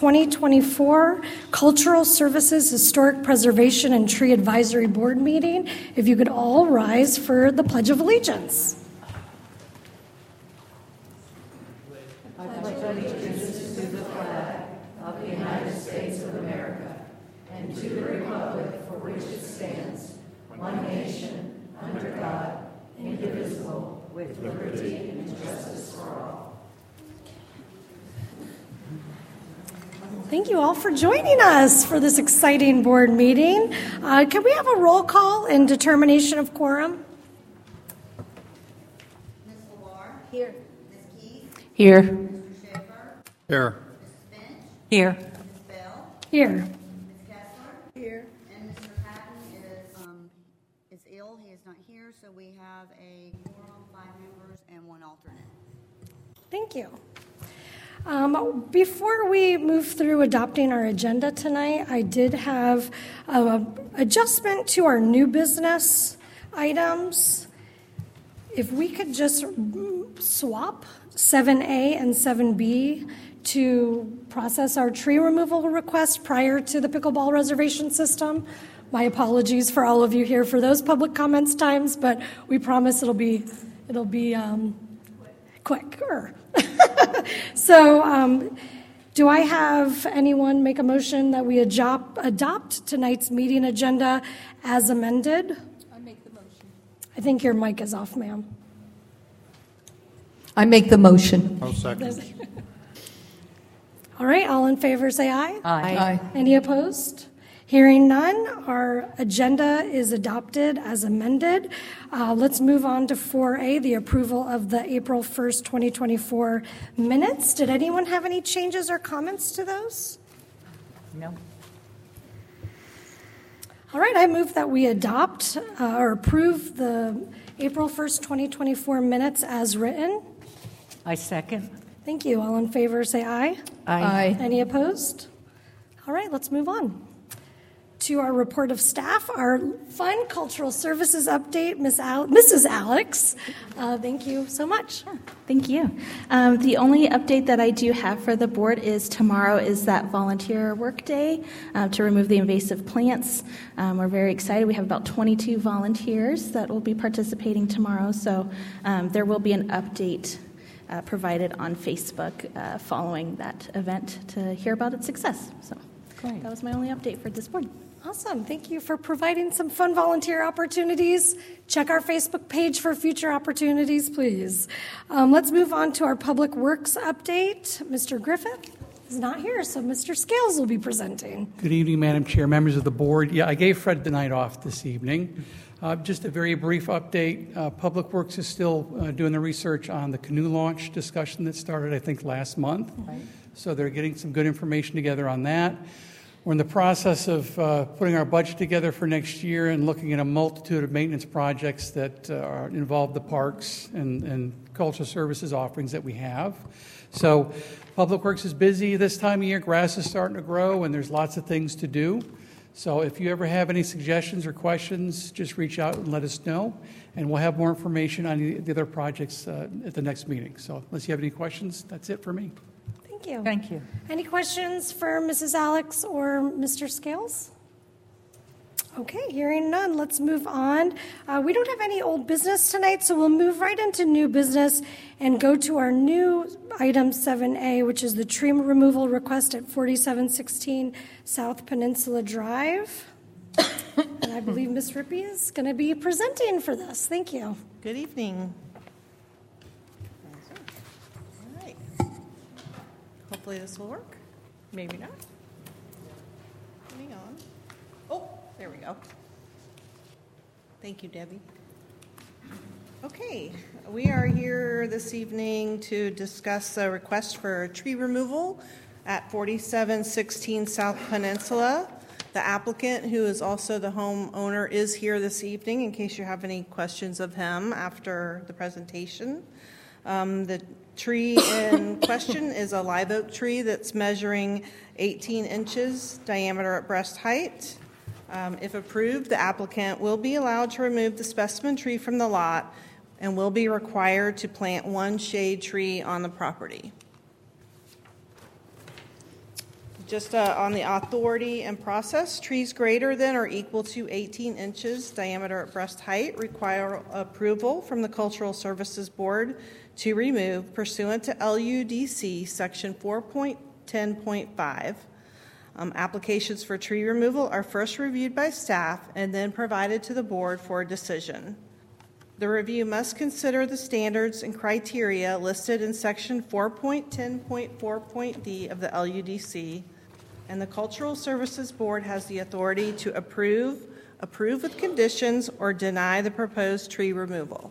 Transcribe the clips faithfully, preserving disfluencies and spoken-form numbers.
twenty twenty-four Cultural Services Historic Preservation and Tree Advisory Board meeting. If you could all rise for the Pledge of Allegiance. I pledge allegiance to the flag of the United States of America and to the republic for which it stands, one nation, under God, indivisible, with liberty and justice for all. Thank you all for joining us for this exciting board meeting. Uh, can we have a roll call and determination of quorum? Miz Lamar? Here. Miz Keith? Here. Mister Schaefer? Here. Miz Finch? Here. Miz Bell? Here. Miz Kessler? Here. And Mister Patton is, um, is ill. He is not here, so we have a quorum, five members, and one alternate. Thank you. Um, before we move through adopting our agenda tonight, I did have an adjustment to our new business items. If we could just swap seven A and seven B to process our tree removal request prior to the pickleball reservation system. My apologies for all of you here for those public comments times, but we promise it'll be it'll be um, quicker. So, um, do I have anyone make a motion that we adopt, adopt tonight's meeting agenda as amended? I make the motion. I think your mic is off, ma'am. I make the motion. I'll second. All right, all in favor say aye. Aye. Any opposed? Hearing none, our agenda is adopted as amended. Uh, let's move on to four A, the approval of the April first, twenty twenty-four minutes. Did anyone have any changes or comments to those? No. All right, I move that we adopt uh, or approve the April first, twenty twenty-four minutes as written. I second. Thank you. All in favor say aye. Aye. Any opposed? All right, let's move on to our report of staff, our fun cultural services update, Miss Al- Missus Alex. Uh, thank you so much. Thank you. Um, the only update that I do have for the board is tomorrow is that volunteer work day um, to remove the invasive plants. Um, we're very excited. We have about twenty-two volunteers that will be participating tomorrow, so um, there will be an update uh, provided on Facebook uh, following that event to hear about its success. So Great. That was my only update for this board. Awesome. Thank you for providing some fun volunteer opportunities. Check our Facebook page for future opportunities, please. Um, let's move on to our Public Works update. Mister Griffith is not here, so Mister Scales will be presenting. Good evening, Madam Chair, members of the board. Yeah, I gave Fred the night off this evening. Uh, just a very brief update. Uh, Public Works is still uh, doing the research on the canoe launch discussion that started, I think, last month. Right. So they're getting some good information together on that. We're in the process of uh, putting our budget together for next year and looking at a multitude of maintenance projects that uh, are, involve the parks and, and cultural services offerings that we have. So Public Works is busy this time of year. Grass is starting to grow, and there's lots of things to do. So if you ever have any suggestions or questions, just reach out and let us know, and we'll have more information on the, the other projects uh, at the next meeting. So unless you have any questions, that's it for me. Thank you. Thank you. Any questions for Missus Alex or Mister Scales? Okay, hearing none, let's move on. Uh, we don't have any old business tonight, so we'll move right into new business and go to our new item seven A, which is the tree removal request at forty-seven sixteen South Peninsula Drive. And I believe Miz Rippey is going to be presenting for this. Thank you. Good evening. All right. Hopefully this will work. Maybe not. Hang on. Oh, there we go. Thank you, Debbie. Okay, we are here this evening to discuss a request for tree removal at forty-seven sixteen South Peninsula. The applicant, who is also the homeowner, is here this evening in case you have any questions of him after the presentation. Um, the tree in question is a live oak tree that's measuring eighteen inches diameter at breast height. Um, if approved, the applicant will be allowed to remove the specimen tree from the lot and will be required to plant one shade tree on the property. Just uh, on the authority and process, trees greater than or equal to eighteen inches diameter at breast height require approval from the Cultural Services Board to remove pursuant to L U D C Section four point ten point five. Um, applications for tree removal are first reviewed by staff and then provided to the board for a decision. The review must consider the standards and criteria listed in Section four point ten point four point D of the L U D C, and the Cultural Services Board has the authority to approve, approve with conditions, or deny the proposed tree removal.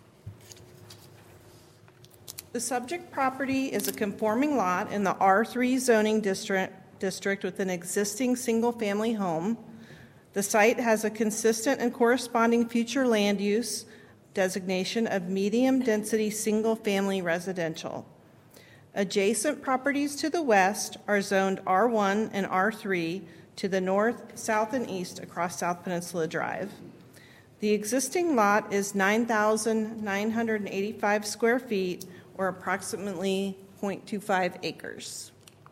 The subject property is a conforming lot in the R three zoning district, district with an existing single-family home. The site has a consistent and corresponding future land use designation of medium-density single-family residential. Adjacent properties to the west are zoned R one and R three to the north, south, and east across South Peninsula Drive. The existing lot is nine thousand nine hundred eighty-five square feet, or approximately zero point two five acres.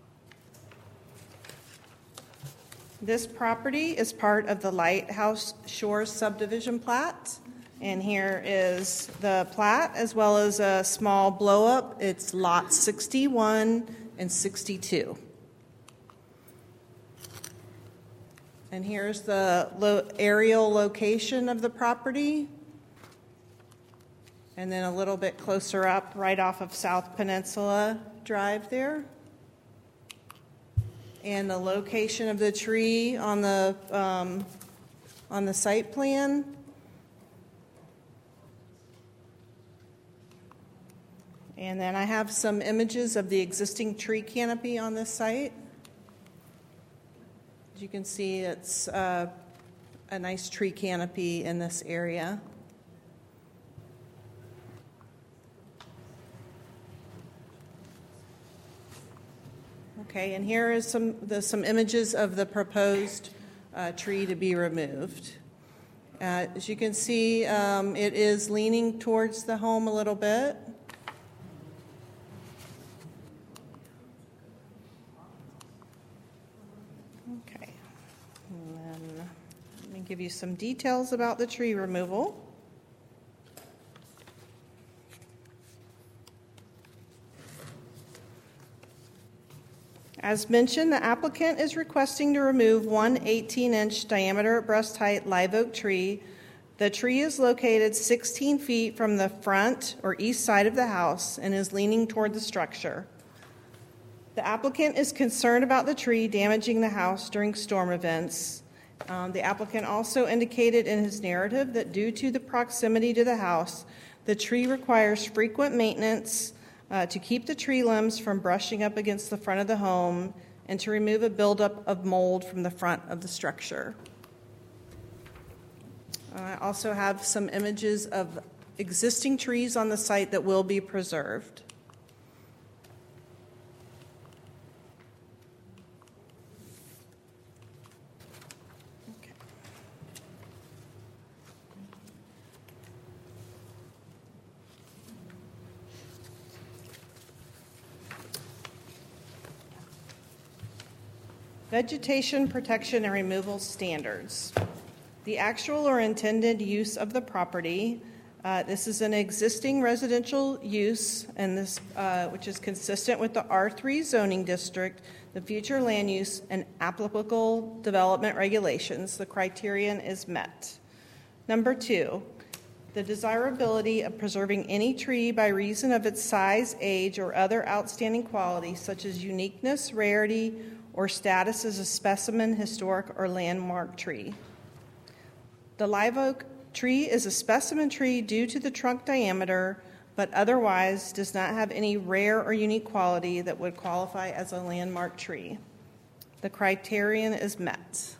This property is part of the Lighthouse Shores subdivision plat. And here is the plat as well as a small blow-up. It's lot sixty-one and sixty-two. And here's the lo- aerial location of the property. And then a little bit closer up, right off of South Peninsula Drive there. And the location of the tree on the um, on the site plan. And then I have some images of the existing tree canopy on this site. As you can see, it's uh, a nice tree canopy in this area. Okay, and here is some the, some images of the proposed uh, tree to be removed. Uh, as you can see, um, it is leaning towards the home a little bit. Okay, and then let me give you some details about the tree removal. As mentioned, the applicant is requesting to remove one eighteen-inch diameter at breast height live oak tree. The tree is located sixteen feet from the front or east side of the house and is leaning toward the structure. The applicant is concerned about the tree damaging the house during storm events. Um, the applicant also indicated in his narrative that due to the proximity to the house, the tree requires frequent maintenance Uh, to keep the tree limbs from brushing up against the front of the home and to remove a buildup of mold from the front of the structure. Uh, I also have some images of existing trees on the site that will be preserved. Vegetation protection and removal standards. The actual or intended use of the property. Uh, this is an existing residential use, and this, uh, which is consistent with the R three zoning district, the future land use, and applicable development regulations. The criterion is met. Number two, the desirability of preserving any tree by reason of its size, age, or other outstanding qualities, such as uniqueness, rarity, or status as a specimen, historic, or landmark tree. The live oak tree is a specimen tree due to the trunk diameter, but otherwise does not have any rare or unique quality that would qualify as a landmark tree. The criterion is met.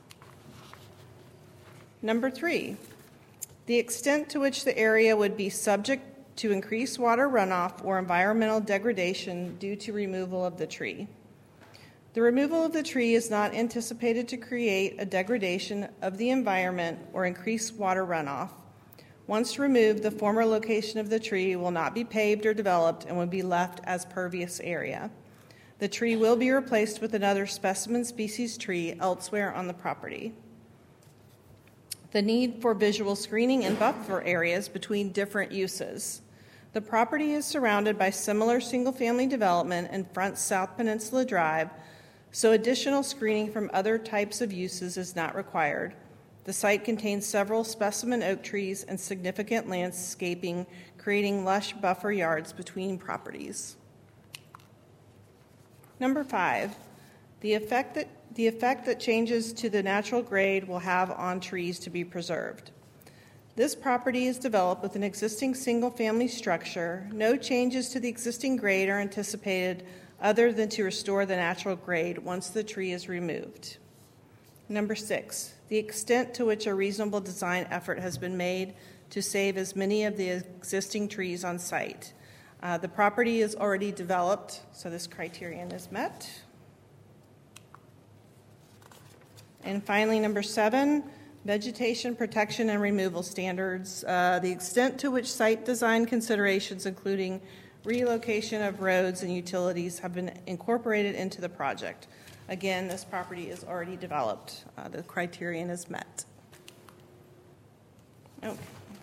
Number three, the extent to which the area would be subject to increased water runoff or environmental degradation due to removal of the tree. The removal of the tree is not anticipated to create a degradation of the environment or increase water runoff. Once removed, the former location of the tree will not be paved or developed and will be left as pervious area. The tree will be replaced with another specimen species tree elsewhere on the property. The need for visual screening and buffer areas between different uses. The property is surrounded by similar single-family development and fronts South Peninsula Drive, so additional screening from other types of uses is not required. The site contains several specimen oak trees and significant landscaping, creating lush buffer yards between properties. Number five, the effect that, the effect that changes to the natural grade will have on trees to be preserved. This property is developed with an existing single-family structure. No changes to the existing grade are anticipated other than to restore the natural grade once the tree is removed. Number six, the extent to which a reasonable design effort has been made to save as many of the existing trees on site. Uh, the property is already developed, so this criterion is met. And finally, number seven, vegetation protection and removal standards. Uh, the extent to which site design considerations, including relocation of roads and utilities, have been incorporated into the project. Again, this property is already developed. Uh, the criterion is met. Okay.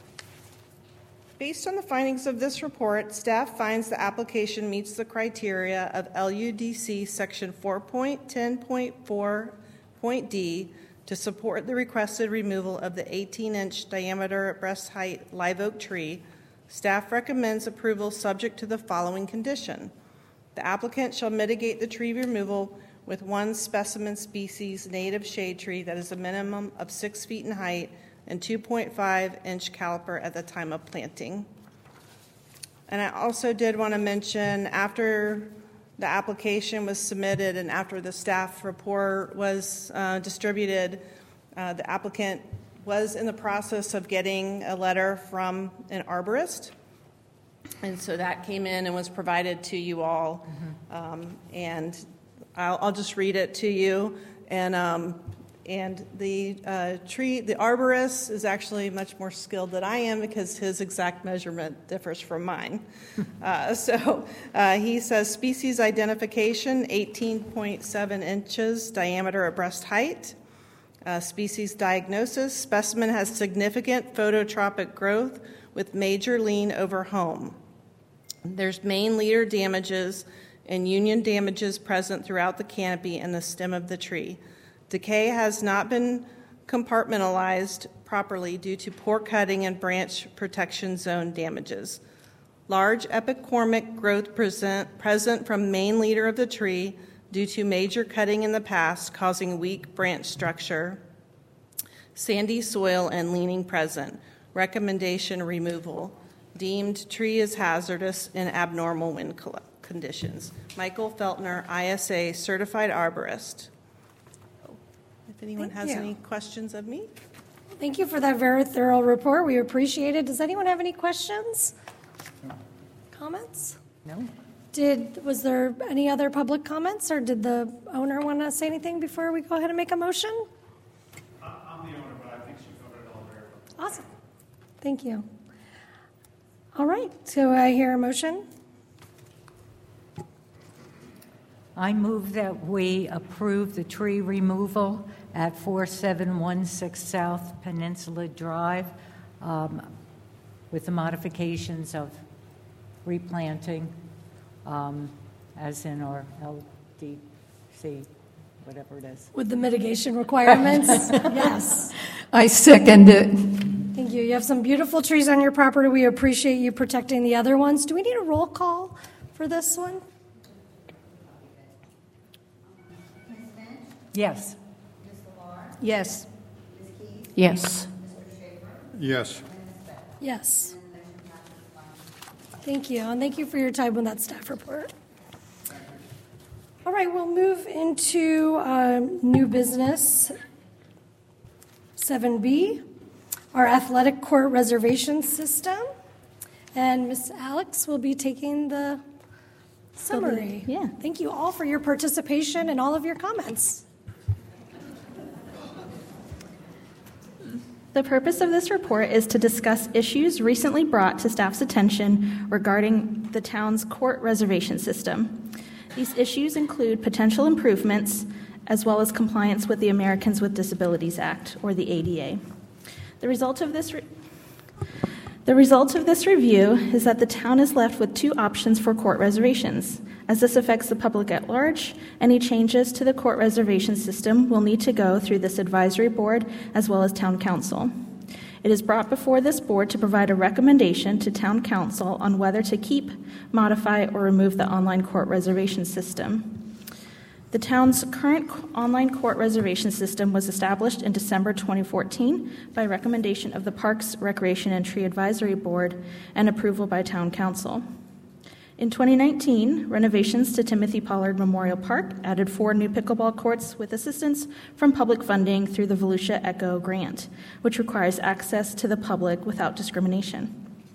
Based on the findings of this report, staff finds the application meets the criteria of L U D C section four point ten point four point D to support the requested removal of the eighteen inch diameter breast height live oak tree. Staff recommends approval subject to the following condition. The applicant shall mitigate the tree removal with one specimen species native shade tree that is a minimum of six feet in height and two point five inch caliper at the time of planting. And I also did want to mention, after the application was submitted and after the staff report was uh, distributed, uh, the applicant was in the process of getting a letter from an arborist. And so that came in and was provided to you all. Mm-hmm. um, and I'll, I'll just read it to you. And um, and the uh, tree, the arborist is actually much more skilled than I am because his exact measurement differs from mine. uh, so uh, he says species identification, eighteen point seven inches diameter at breast height. Uh, species diagnosis, specimen has significant phototropic growth with major lean over home. There's main leader damages and union damages present throughout the canopy and the stem of the tree. Decay has not been compartmentalized properly due to poor cutting and branch protection zone damages. Large epicormic growth present, present from main leader of the tree due to major cutting in the past, causing weak branch structure. Sandy soil and leaning present. Recommendation removal. Deemed tree is hazardous in abnormal wind conditions. Michael Feltner, I S A Certified Arborist. If anyone Thank has you. any questions of me. Thank you for that very thorough report. We appreciate it. Does anyone have any questions? No. Comments? No. Did was there any other public comments, or did the owner want to say anything before we go ahead and make a motion? I'm the owner, but I think she covered it all very well. Awesome. Thank you. All right. So I hear a motion. I move that we approve the tree removal at four seven one six South Peninsula Drive um, with the modifications of replanting, um, as in our L D C, whatever it is. With the mitigation requirements? Yes. I second it. Thank you. You have some beautiful trees on your property. We appreciate you protecting the other ones. Do we need a roll call for this one? Yes. Yes. Yes. Yes. Yes. Thank you. And thank you for your time on that staff report. All right, we'll move into um, new business. seven B, our athletic court reservation system. And Miz Alex will be taking the summary. Yeah. Thank you all for your participation and all of your comments. The purpose of this report is to discuss issues recently brought to staff's attention regarding the town's court reservation system. These issues include potential improvements as well as compliance with the Americans with Disabilities Act, or the A D A. The result of this re- The result of this review is that the town is left with two options for court reservations. As this affects the public at large, any changes to the court reservation system will need to go through this advisory board as well as town council. It is brought before this board to provide a recommendation to town council on whether to keep, modify, or remove the online court reservation system. The town's current online court reservation system was established in December twenty fourteen by recommendation of the Parks, Recreation, and Tree Advisory Board and approval by Town Council. In twenty nineteen, renovations to Timothy Pollard Memorial Park added four new pickleball courts with assistance from public funding through the Volusia Echo grant, which requires access to the public without discrimination.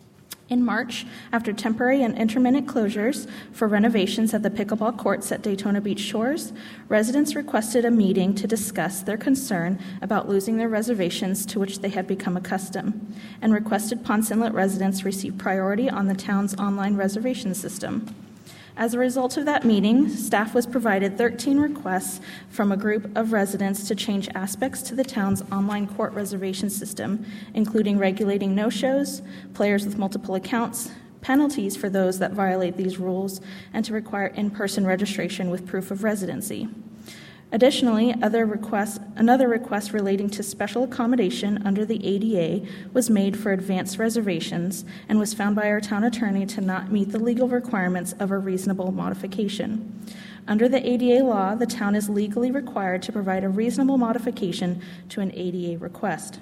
In March, after temporary and intermittent closures for renovations at the pickleball courts at Daytona Beach Shores, residents requested a meeting to discuss their concern about losing their reservations to which they had become accustomed, and requested Ponce Inlet residents receive priority on the town's online reservation system. As a result of that meeting, staff was provided thirteen requests from a group of residents to change aspects to the town's online court reservation system, including regulating no-shows, players with multiple accounts, penalties for those that violate these rules, and to require in-person registration with proof of residency. Additionally, other requests, another request relating to special accommodation under the A D A was made for advanced reservations and was found by our town attorney to not meet the legal requirements of a reasonable modification. Under the A D A law, the town is legally required to provide a reasonable modification to an A D A request.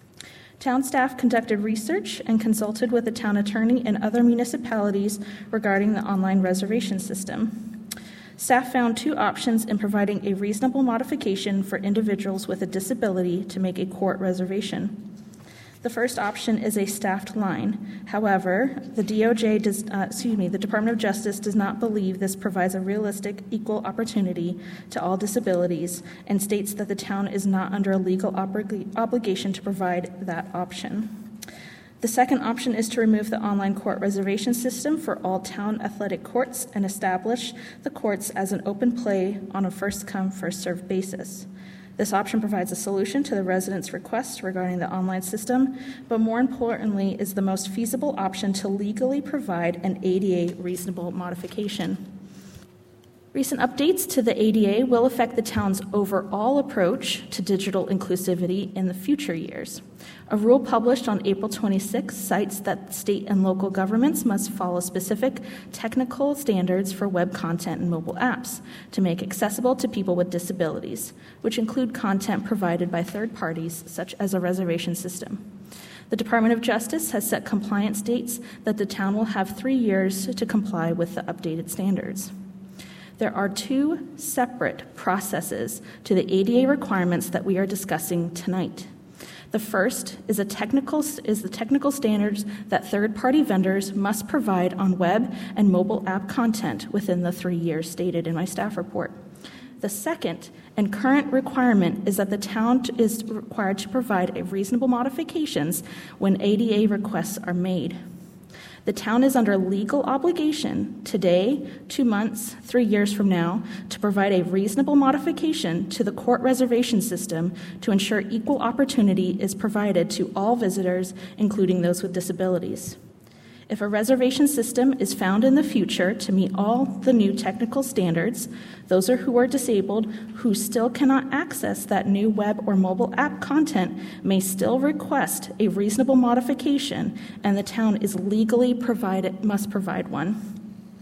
Town staff conducted research and consulted with the town attorney and other municipalities regarding the online reservation system. Staff found two options in providing a reasonable modification for individuals with a disability to make a court reservation. The first option is a staffed line. However, the D O J does, uh, excuse me, the Department of Justice does not believe this provides a realistic equal opportunity to all disabilities and states that the town is not under a legal oblig- obligation to provide that option. The second option is to remove the online court reservation system for all town athletic courts and establish the courts as an open play on a first-come, first-served basis. This option provides a solution to the residents' requests regarding the online system, but more importantly is the most feasible option to legally provide an A D A reasonable modification. Recent updates to the A D A will affect the town's overall approach to digital inclusivity in the future years. A rule published on April twenty-sixth cites that state and local governments must follow specific technical standards for web content and mobile apps to make accessible to people with disabilities, which include content provided by third parties, such as a reservation system. The Department of Justice has set compliance dates that the town will have three years to comply with the updated standards. There are two separate processes to the A D A requirements that we are discussing tonight. The first is a technical is the technical standards that third-party vendors must provide on web and mobile app content within the three years stated in my staff report. The second and current requirement is that the town is required to provide a reasonable modifications when A D A requests are made. The town is under legal obligation today, two months, three years from now, to provide a reasonable modification to the court reservation system to ensure equal opportunity is provided to all visitors, including those with disabilities. If a reservation system is found in the future to meet all the new technical standards, those who are disabled who still cannot access that new web or mobile app content may still request a reasonable modification, and the town is legally provided must provide one.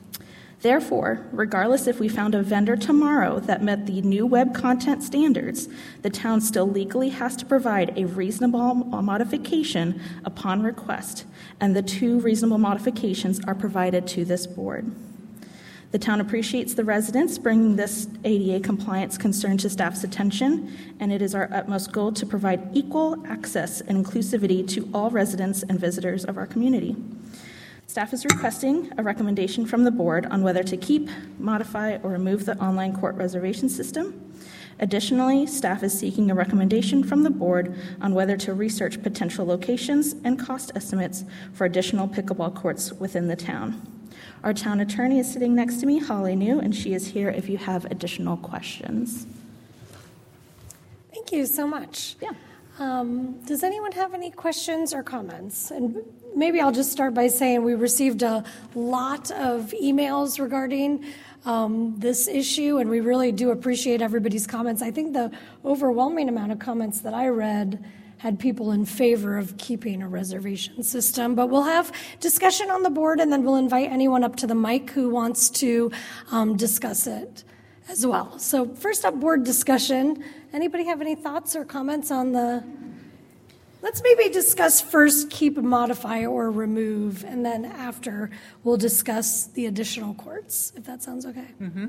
Therefore, regardless if we found a vendor tomorrow that met the new web content standards, the town still legally has to provide a reasonable modification upon request, and the two reasonable modifications are provided to this board. The town appreciates the residents bringing this A D A compliance concern to staff's attention, and it is our utmost goal to provide equal access and inclusivity to all residents and visitors of our community. Staff is requesting a recommendation from the board on whether to keep, modify, or remove the online court reservation system. Additionally, staff is seeking a recommendation from the board on whether to research potential locations and cost estimates for additional pickleball courts within the town. Our town attorney is sitting next to me, Holly New, and she is here if you have additional questions. Thank you so much. Yeah. Um, does anyone have any questions or comments? And maybe I'll just start by saying we received a lot of emails regarding um, this issue, and we really do appreciate everybody's comments. I think the overwhelming amount of comments that I read had people in favor of keeping a reservation system. But we'll have discussion on the board, and then we'll invite anyone up to the mic who wants to um, discuss it as well. So first up, board discussion. Anybody have any thoughts or comments on the... Let's maybe discuss first keep, modify, or remove, and then after we'll discuss the additional courts, if that sounds okay. Mm-hmm.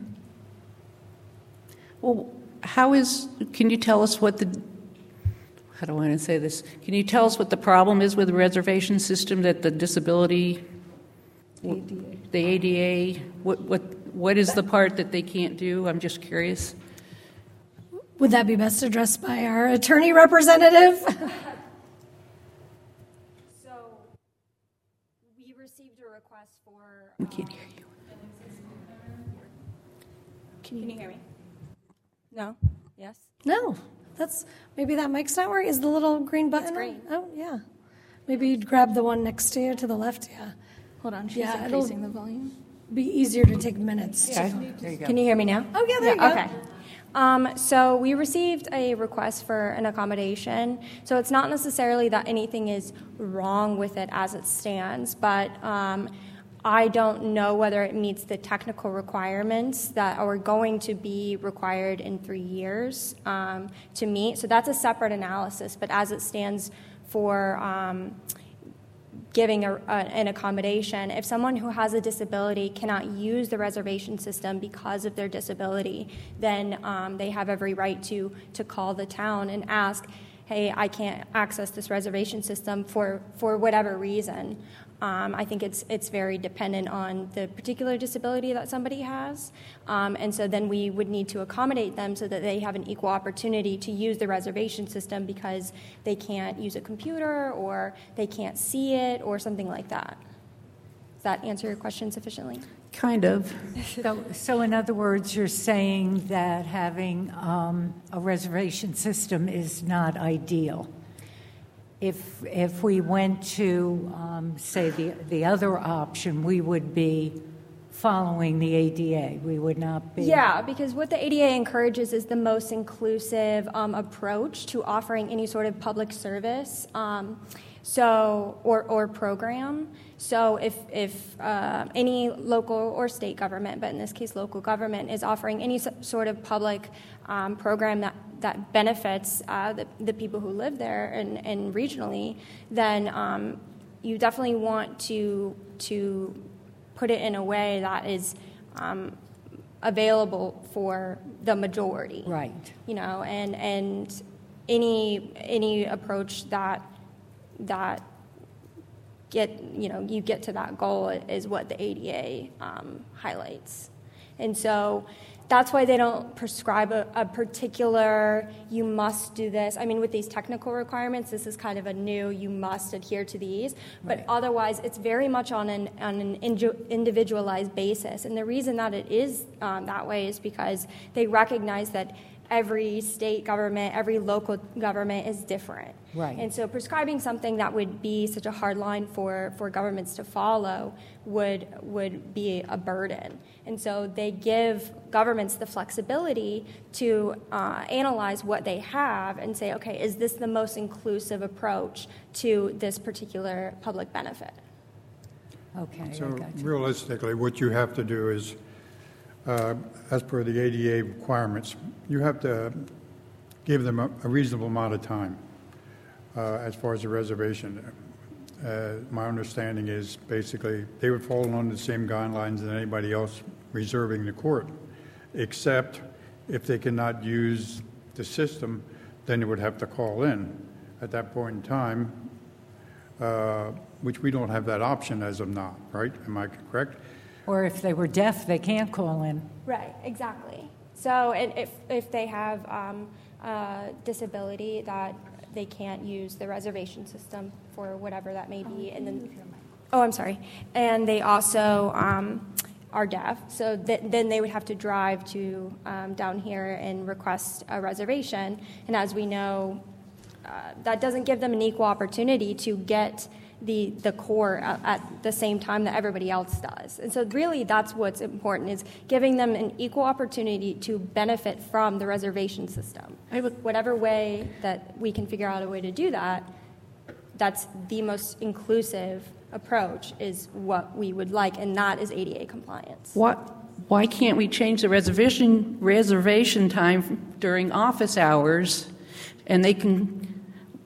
Well, how is, can you tell us what the, how do I want to say this? Can you tell us what the problem is with the reservation system, that the disability, A D A. the A D A, what, what, what is the part that they can't do? I'm just curious. Would that be best addressed by our attorney representative? So we received a request for... We can't hear you. Can you, Can you hear me? No? Yes? No. That's, maybe that mic's not working. Is the little green button? It's green. On? Oh, yeah. Maybe you'd grab the one next to you to the left, yeah. Hold on, she's Yeah, increasing the volume. Be easier to take minutes. Okay. To, There you go. Can you hear me now? Oh, yeah, there yeah, you go. Okay. Um, so we received a request for an accommodation. So it's not necessarily that anything is wrong with it as it stands, but um, I don't know whether it meets the technical requirements that are going to be required in three years um, to meet. So that's a separate analysis, but as it stands for um, giving a, a, an accommodation, if someone who has a disability cannot use the reservation system because of their disability, then um, they have every right to to call the town and ask, hey, I can't access this reservation system for, for whatever reason. Um, I think it's it's very dependent on the particular disability that somebody has. Um, and so then we would need to accommodate them so that they have an equal opportunity to use the reservation system because they can't use a computer or they can't see it or something like that. Does that answer your question sufficiently? Kind of. So, so in other words, you're saying that having um, a reservation system is not ideal. If if we went to, um, say, the, the other option, we would be following the A D A. We would not be... Yeah, because what the A D A encourages is the most inclusive um, approach to offering any sort of public service um, so or, or program. So if, if uh, any local or state government, but in this case local government, is offering any sort of public um, program that, that benefits uh, the, the people who live there and, and regionally, then um, you definitely want to to put it in a way that is um, available for the majority. Right. You know, and and any any approach that that get you know you get to that goal is what the A D A um, highlights, and so that's why they don't prescribe a, a particular you must do this. I mean, with these technical requirements, this is kind of a new you must adhere to these, but right. Otherwise it's very much on an on an individualized basis, and the reason that it is um, that way is because they recognize that every state government, every local government is different. Right. And so prescribing something that would be such a hard line for, for governments to follow would would be a burden. And so they give governments the flexibility to uh, analyze what they have and say, okay, is this the most inclusive approach to this particular public benefit? Okay, So I got you. realistically, what you have to do is, uh, as per the A D A requirements, you have to give them a, a reasonable amount of time uh, as far as the reservation. Uh, my understanding is basically they would fall under the same guidelines as anybody else reserving the court, except if they cannot use the system, then they would have to call in at that point in time, uh, which we don't have that option as of now, right? Am I correct? Or if they were deaf, they can't call in. Right, exactly. So and if, if they have um, a disability that they can't use the reservation system for whatever that may be. And then, oh, I'm sorry. And they also um, are deaf. So th- then they would have to drive to um, down here and request a reservation. And as we know, uh, that doesn't give them an equal opportunity to get the the core at, at the same time that everybody else does. And so really that's what's important, is giving them an equal opportunity to benefit from the reservation system. Whatever way that we can figure out a way to do that, that's the most inclusive approach is what we would like, and that is A D A compliance. What, why can't we change the reservation reservation time during office hours, and they can,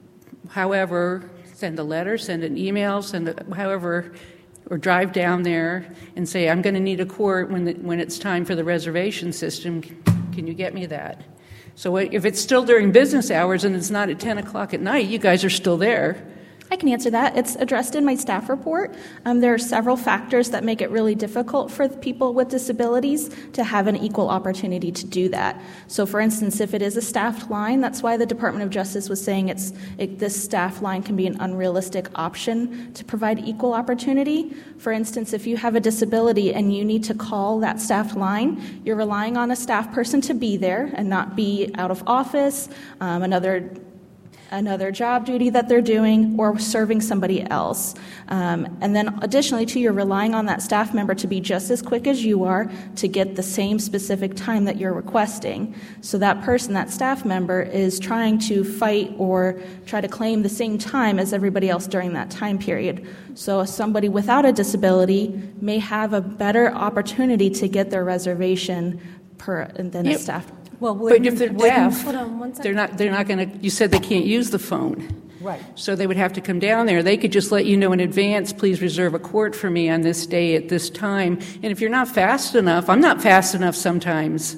however, send a letter, send an email, send a, however, or drive down there and say, I'm going to need a court when the, when it's time for the reservation system. Can you get me that? So if it's still during business hours and it's not at ten o'clock at night, you guys are still there. I can answer that. It's addressed in my staff report. Um, there are several factors that make it really difficult for people with disabilities to have an equal opportunity to do that. So, for instance, if it is a staffed line, that's why the Department of Justice was saying it's it, this staff line can be an unrealistic option to provide equal opportunity. For instance, if you have a disability and you need to call that staffed line, you're relying on a staff person to be there and not be out of office, um, another another job duty that they're doing, or serving somebody else. Um, and then additionally, too, you're relying on that staff member to be just as quick as you are to get the same specific time that you're requesting. So that person, that staff member, is trying to fight or try to claim the same time as everybody else during that time period. So somebody without a disability may have a better opportunity to get their reservation per than Yep. a staff. Well, but if they're deaf, Hold on one they're second. not. They're not going to. You said they can't use the phone, Right. so they would have to come down there. They could just let you know in advance. Please reserve a court for me on this day at this time. And if you're not fast enough, I'm not fast enough sometimes.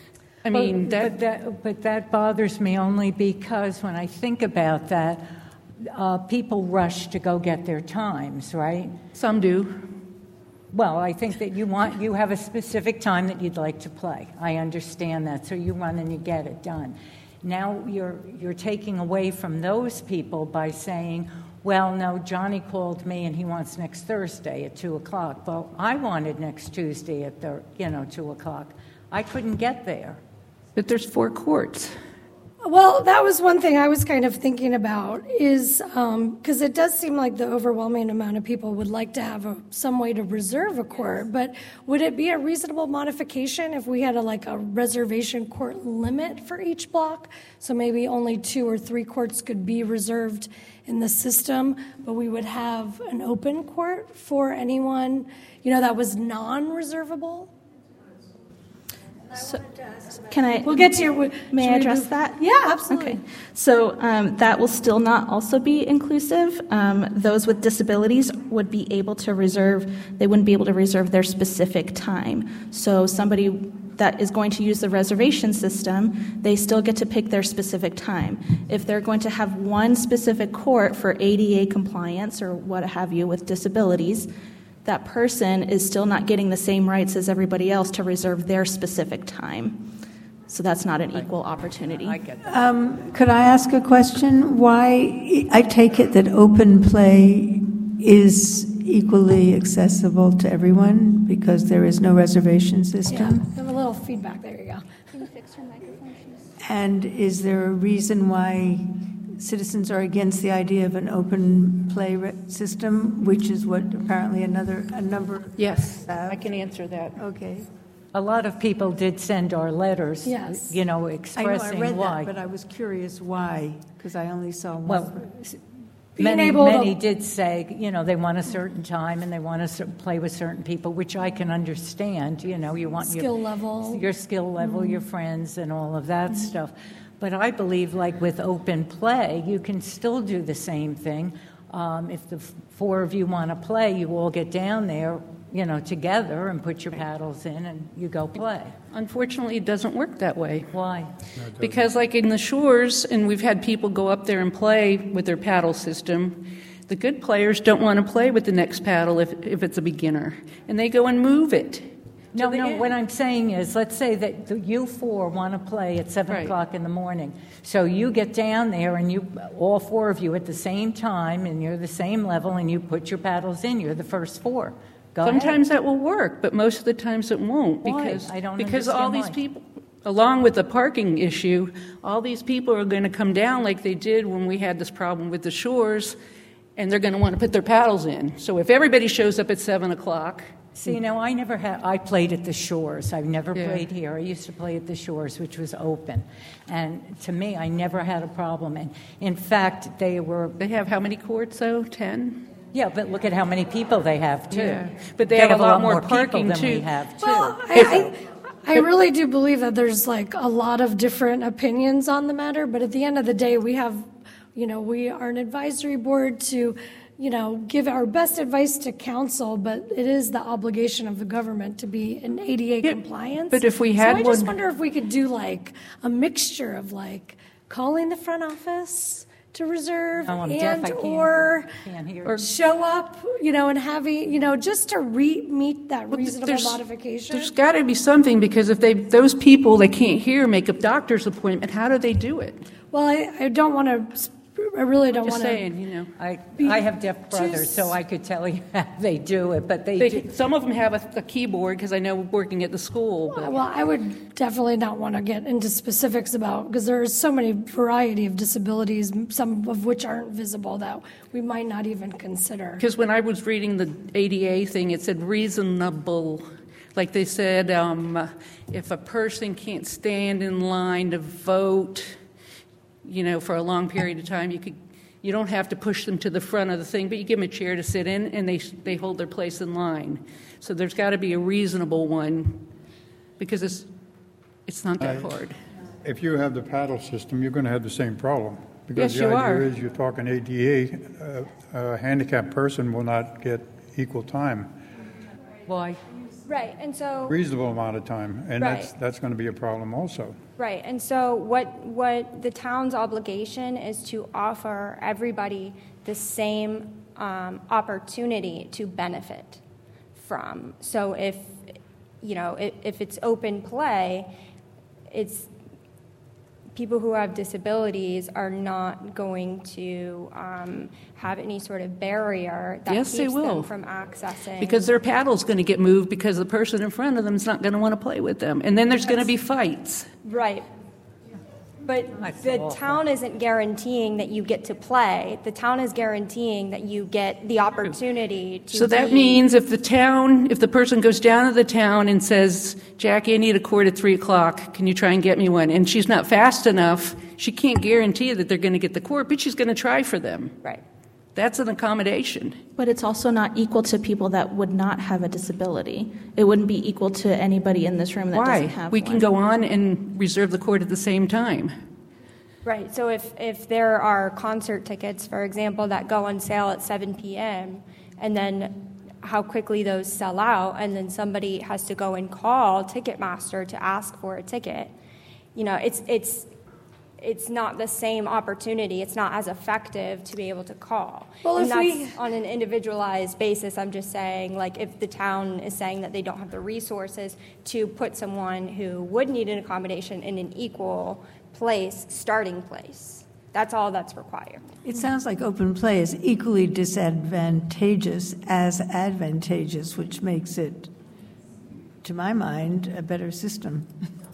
I mean, Well, that, but that, but that bothers me only because when I think about that, uh, people rush to go get their times, right? some do. Well, I think that you want you have a specific time that you'd like to play. I understand that, so you run and you get it done. Now you're you're taking away from those people by saying, well, no, Johnny called me and he wants next Thursday at two o'clock. Well, I wanted next Tuesday at the you know two o'clock. I couldn't get there. But there's four courts. Well, that was one thing I was kind of thinking about, is because it does seem like the overwhelming amount of people would like to have a, some way to reserve a court, but would it be a reasonable modification if we had a, like a reservation court limit for each block? So maybe only two or three courts could be reserved in the system, but we would have an open court for anyone, you know, that was non-reservable? So, can I? We'll get to your. May I address that? Yeah, absolutely. Okay. So um, that will still not also be inclusive. Um, those with disabilities would be able to reserve. They wouldn't be able to reserve their specific time. So somebody that is going to use the reservation system, they still get to pick their specific time. If they're going to have one specific court for A D A compliance or what have you with disabilities, that person is still not getting the same rights as everybody else to reserve their specific time. So that's not an equal opportunity. I get that. Um, could I ask a question? Why, I take it that open play is equally accessible to everyone because there is no reservation Yeah, system? we have a little feedback. There you go. Can you fix her microphone? She's- And is there a reason why citizens are against the idea of an open play re- system, which is what apparently another, a number... Yes, have? I can answer that. Okay. A lot of people did send our letters, Yes. you know, I know, I expressing read why. that, but I was curious why, because I only saw one. Well, Being many, able to- many did say, you know, they want a certain time and they want to cer- play with certain people, which I can understand. You know, you want Skill your, level. your skill level, your friends, and all of that stuff. But I believe, like with open play, you can still do the same thing. Um, if the f- four of you want to play, you all get down there, you know, together and put your paddles in and you go play. Unfortunately, it doesn't work that way. Why? Because, like in the shores, and we've had people go up there and play with their paddle system, the good players don't want to play with the next paddle if, if it's a beginner. And they go and move it. No, the no, end. what I'm saying is, let's say that the, you four want to play at seven Right. o'clock in the morning. So you get down there and you, all four of you at the same time, and you're the same level, and you put your paddles in. You're the first four. Go Sometimes ahead. that will work, but most of the times it won't. Why? Because, I don't because all understand these why. people, along with the parking issue, all these people are going to come down like they did when we had this problem with the shores, and they're going to want to put their paddles in. So if everybody shows up at seven o'clock, See, you know, I never had, I played at the Shores. I've never Yeah. played here. I used to play at the Shores, which was open. And to me, I never had a problem. And in fact, they were. they have how many courts, though? Ten? Yeah, but look at how many people they have, too. Yeah. But they have a lot more people parking, than too. we have, too. Well, I, I, I really do believe that there's like a lot of different opinions on the matter, but at the end of the day, we have, you know, we are an advisory board to, you know, give our best advice to council, but it is the obligation of the government to be in A D A Yeah, compliance. but if we had so I just one- wonder if we could do like a mixture of like calling the front office to reserve Oh, I'm deaf, and I can't- or can't hear. or show up, you know, and having, you know, just to re- meet that reasonable There's- modification. There's got to be something, because if they those people that can't hear make a doctor's appointment, how do they do it? Well, I, I don't want to, I really don't Just want to. saying, you know. I, Be I have deaf brothers, too so I could tell you how they do it, but they, They, do. some of them have a, a keyboard, because I know working at the school. But Well, I would definitely not want to get into specifics about, because there is so many variety of disabilities, some of which aren't visible, that we might not even consider. Because when I was reading the A D A thing, it said reasonable. Like they said, um, if a person can't stand in line to vote, you know, for a long period of time, you could, you don't have to push them to the front of the thing, but you give them a chair to sit in, and they they hold their place in line. So there's got to be a reasonable one, because it's it's not that I- hard. If you have the paddle system, you're going to have the same problem. Because Yes, the you idea are. is you're talking A D A, uh, a handicapped person will not get equal time, Why? Right, and so reasonable amount of time, and that's Right. that's going to be a problem also. right, and so what what the town's obligation is to offer everybody the same um, opportunity to benefit from. So if you know if, if it's open play, it's people who have disabilities are not going to um, have any sort of barrier that Yes, they keeps will. them from accessing. Because their paddle's going to get moved, because the person in front of them is not going to want to play with them. And then there's going to be fights. Right. But That's the awful. town isn't guaranteeing that you get to play. The town is guaranteeing that you get the opportunity to. So that be- means if the town, if the person goes down to the town and says, Jackie, I need a court at three o'clock, can you try and get me one? And she's not fast enough, she can't guarantee that they're going to get the court, but she's going to try for them. Right. That's an accommodation. But it's also not equal to people that would not have a disability. It wouldn't be equal to anybody in this room that Why? doesn't have We one. can go on and reserve the court at the same time. Right. So if, if there are concert tickets, for example, that go on sale at seven p.m., and then how quickly those sell out, and then somebody has to go and call Ticketmaster to ask for a ticket, you know, it's it's it's not the same opportunity. It's not as effective to be able to call. Well, and if that's we- on an individualized basis. I'm just saying, like, if the town is saying that they don't have the resources to put someone who would need an accommodation in an equal place, starting place, that's all that's required. It sounds like open play is equally disadvantageous as advantageous, which makes it, to my mind, a better system.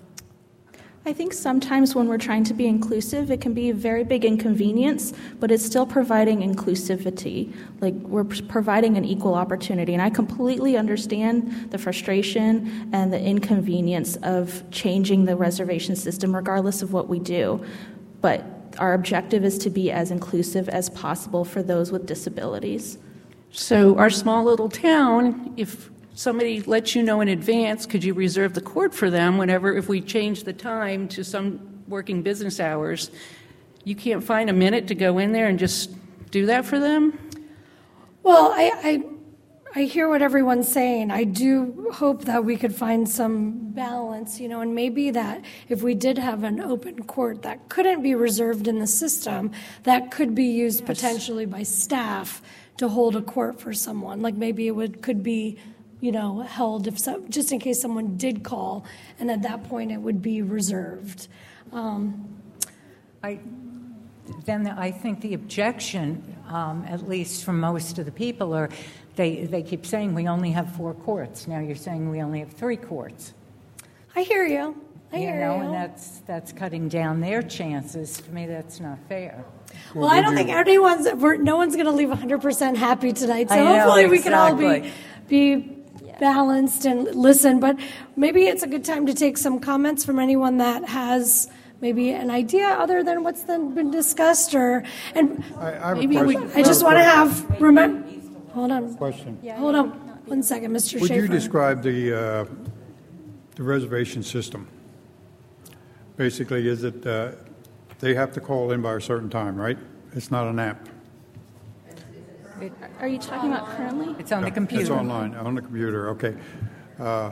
I think sometimes when we're trying to be inclusive, it can be a very big inconvenience, but it's still providing inclusivity. Like, we're p- providing an equal opportunity. And I completely understand the frustration and the inconvenience of changing the reservation system, regardless of what we do. But our objective is to be as inclusive as possible for those with disabilities. So our small little town, if somebody lets you know in advance, could you reserve the court for them whenever, if we change the time to some working business hours, you can't find a minute to go in there and just do that for them? Well, I, I, I hear what everyone's saying. I do hope that we could find some balance, you know, and maybe that if we did have an open court that couldn't be reserved in the system, that could be used potentially by staff to hold a court for someone. Like maybe it would could be, you know, held if so, just in case someone did call, and at that point it would be reserved. Um, I, then I think the objection, um, at least from most of the people, are they, they keep saying we only have four courts. Now you're saying we only have three courts. I hear you. I you hear know, you. and that's that's cutting down their chances. To me, that's not fair. Well, I don't think anyone's, we're, no one's going to leave one hundred percent happy tonight, so I know, hopefully we exactly. can all be, be balanced and listen. But maybe it's a good time to take some comments from anyone that has maybe an idea other than what's then been discussed, or and I, I have maybe a we, question. I just want to have remember. Hold on. Question. Hold on. One second, Mister Would Schaefer. you describe the uh, the reservation system? Basically, is it uh, they have to call in by a certain time, right? It's not an app. Are you talking about currently? It's on the Yeah, computer. It's online, on the computer, okay. Uh,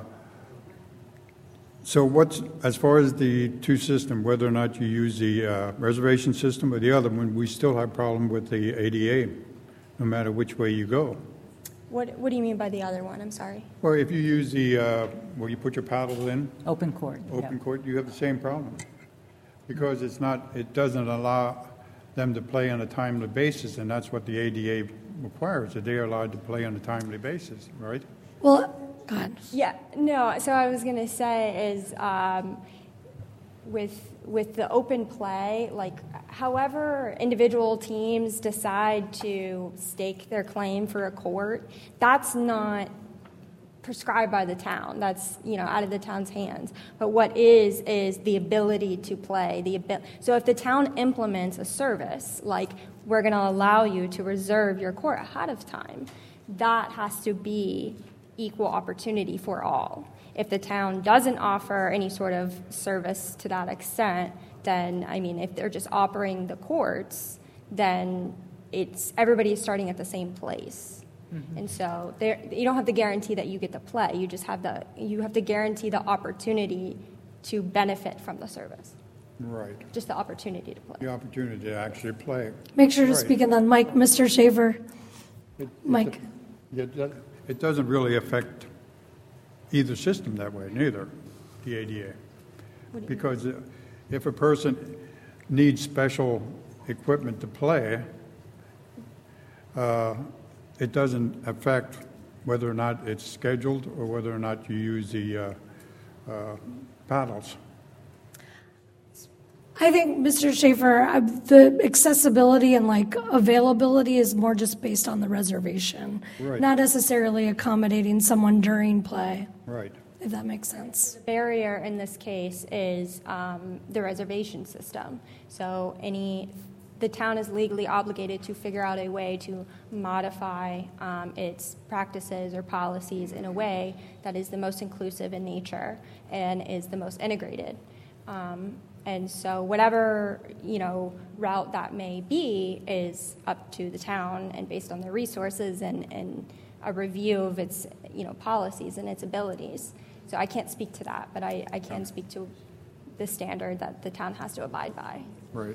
So what's, as far as the two system, whether or not you use the uh, reservation system or the other one, we still have problem with the A D A, no matter which way you go. What What do you mean by the other one? I'm sorry. Well, if you use the, uh, where you put your paddle in, Open court. open yeah. court, you have the same problem. Because it's not, it doesn't allow them to play on a timely basis, and that's what the A D A requires, that they are allowed to play on a timely basis, right? Well, go ahead. Yeah, no, so I was going to say is um, with with the open play, like however individual teams decide to stake their claim for a court, that's not prescribed by the town. That's, you know, out of the town's hands. But what is is the ability to play. The abil- So if the town implements a service, like we're going to allow you to reserve your court ahead of time, that has to be equal opportunity for all. If the town doesn't offer any sort of service to that extent, then, I mean, if they're just operating the courts, then it's everybody is starting at the same place. Mm-hmm. And so there, you don't have the guarantee that you get to play. You just have the you have to guarantee the opportunity to benefit from the service. Right. Just the opportunity to play. The opportunity to actually play. Make sure to Right. speak in the mic, Mister Shaver. It, Mike. It, it, it doesn't really affect either system that way, neither, the A D A. Because if a person needs special equipment to play, uh, it doesn't affect whether or not it's scheduled or whether or not you use the uh, uh, paddles. I think, Mister Schaefer, uh, the accessibility and like availability is more just based on the reservation, Right. not necessarily accommodating someone during play, Right. if that makes sense. The barrier in this case is um, the reservation system. So any, the town is legally obligated to figure out a way to modify um, its practices or policies in a way that is the most inclusive in nature and is the most integrated. Um, and so whatever, you know, route that may be is up to the town and based on their resources and, and a review of its, you know, policies and its abilities. So I can't speak to that, but I, I can speak to the standard that the town has to abide by. Right.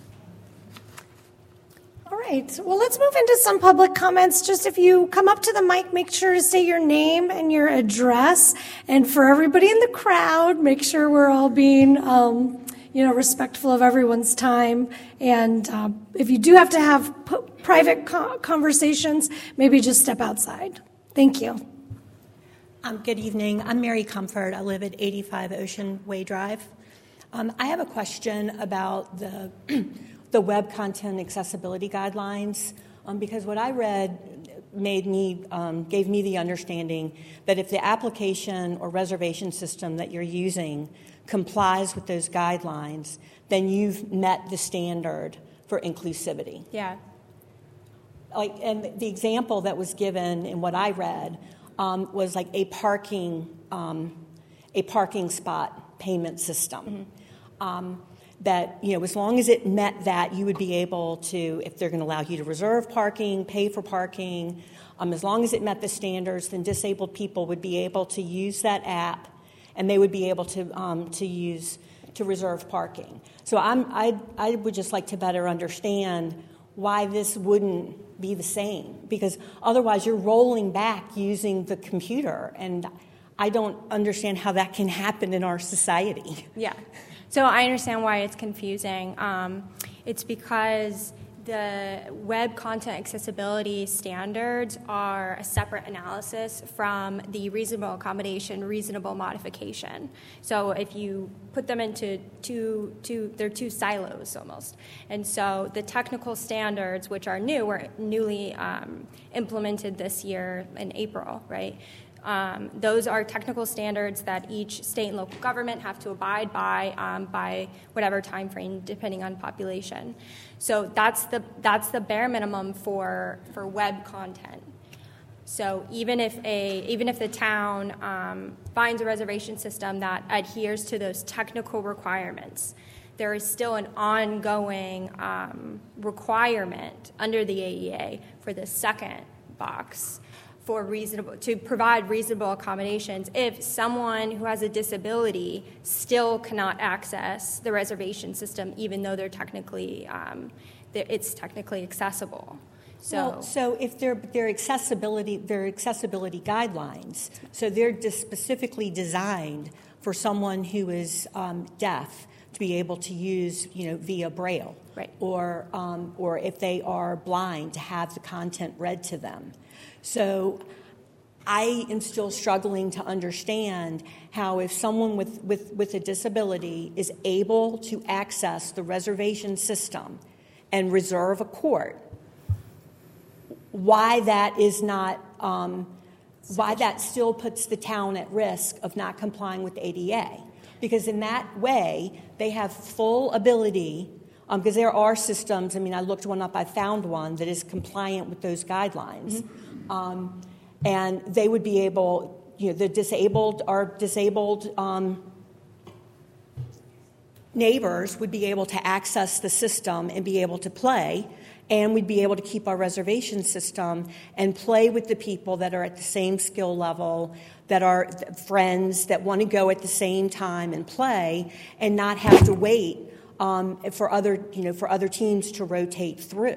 All right, well, let's move into some public comments. Just if you come up to the mic, make sure to say your name and your address. And for everybody in the crowd, make sure we're all being, um, you know, respectful of everyone's time. And uh, if you do have to have p- private co- conversations, maybe just step outside. Thank you. Um, good evening. I'm Mary Comfort. I live at eighty-five Ocean Way Drive. Um, I have a question about the the web content accessibility guidelines, um, because what I read made me um, gave me the understanding that if the application or reservation system that you're using complies with those guidelines, then you've met the standard for inclusivity. Yeah. Like, and the example that was given in what I read um, was like a parking um, a parking spot payment system. Mm-hmm. Um, that, you know, as long as it met that, you would be able to, if they're going to allow you to reserve parking, pay for parking, um, as long as it met the standards, then disabled people would be able to use that app, and they would be able to um, to use to reserve parking. So I'm I I would just like to better understand why this wouldn't be the same, because otherwise you're rolling back using the computer, and I don't understand how that can happen in our society. Yeah. So I understand why it's confusing. Um, it's because the web content accessibility standards are a separate analysis from the reasonable accommodation, reasonable modification. So if you put them into two, two, they're two silos almost. And so the technical standards, which are new, were newly um, implemented this year in April, right? Um, those are technical standards that each state and local government have to abide by um, by whatever time frame, depending on population. So that's the that's the bare minimum for for web content. So even if a even if the town um, finds a reservation system that adheres to those technical requirements, there is still an ongoing um, requirement under the A D A for the second box for reasonable to provide reasonable accommodations if someone who has a disability still cannot access the reservation system, even though they're technically um, they're, it's technically accessible. So, well, so if they're their accessibility their accessibility guidelines, so they're just specifically designed for someone who is um, deaf to be able to use, you know, via Braille, right? Or um, or if they are blind, to have the content read to them. So I am still struggling to understand how if someone with, with, with a disability is able to access the reservation system and reserve a court, why that is not, um, why that still puts the town at risk of not complying with the A D A. Because in that way, they have full ability, um, because there are systems, I mean, I looked one up, I found one that is compliant with those guidelines. Mm-hmm. Um, and they would be able, you know, the disabled, our disabled um, neighbors would be able to access the system and be able to play, and we'd be able to keep our reservation system and play with the people that are at the same skill level, that are friends, that want to go at the same time and play, and not have to wait um, for other, you know, for other teams to rotate through.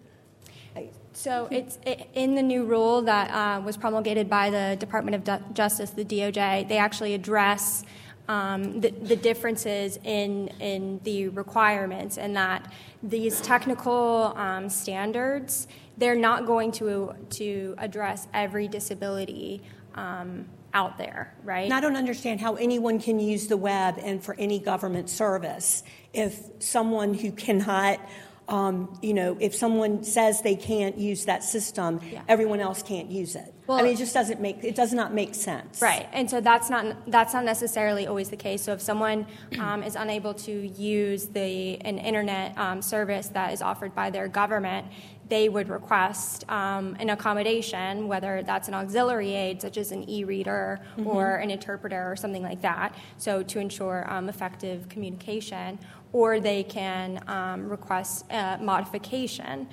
So it's it, in the new rule that uh, was promulgated by the Department of D- Justice, the D O J, they actually address um, the, the differences in, in the requirements, and that these technical um, standards, they're not going to, to address every disability um, out there, right? And I don't understand how anyone can use the web and for any government service if someone who cannot... Um, you know, if someone says they can't use that system, yeah. everyone else can't use it. Well, I mean, it just doesn't make it does not make sense, right? And so that's not that's not necessarily always the case. So if someone um, is unable to use the an internet um, service that is offered by their government, they would request um, an accommodation, whether that's an auxiliary aid such as an e-reader mm-hmm. or an interpreter or something like that. So to ensure um, effective communication. Or they can um, request uh, modification